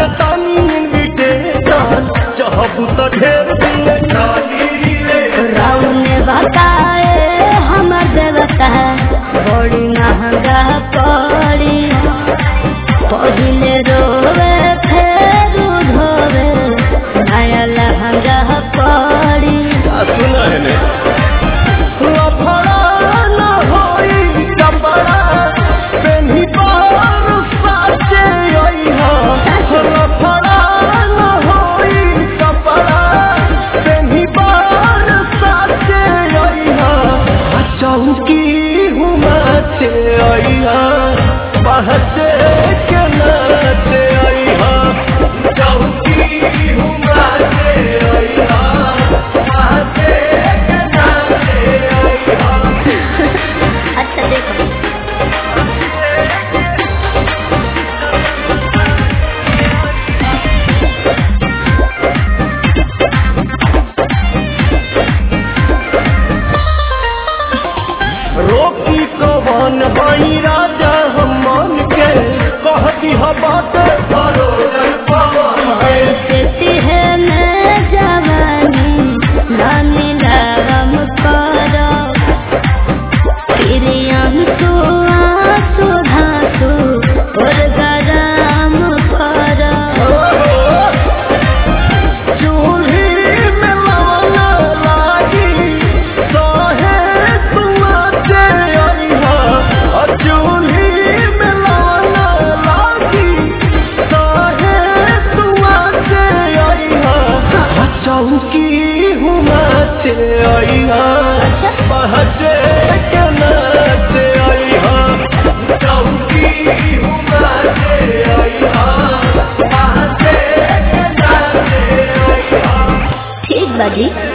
देतानी इनविटेशन चाहबू तो ढेर दिन राम ने बताए हमर देवता बड़ी महंगा पड़ी पहिले रोवे फेर धोवे नया लहंगा पड़ी सुना है ने लफड़ा न होई कपड़ा पेन्ही पर साचे अइहा लफड़ा न होई कपड़ा पेन्ही पर साचे अइहा चौकी हुमाचे अइहा पहचे के नाचे अइहा चौकी हुमाचे अइहा पहचे के नाचे अइहा। अच्छा देखो रोकी कवन बनी राजा हम मन के कहती ह बात बरोबर पवन है कहती है मैं जवानी नानी लगम करो फिर आंसू आंसू धांसू और गरम करो चूल्ही में लवना लागी सहे तुआचे अइहा चूल्ही में लवना लागी सहे तुआचे अइहा चौकी हुमाचे अइहा पहचे के नाचे अइहा चौकी हुमाचे अइहा पहचे के नाचे अइहा। ठीक बाजी।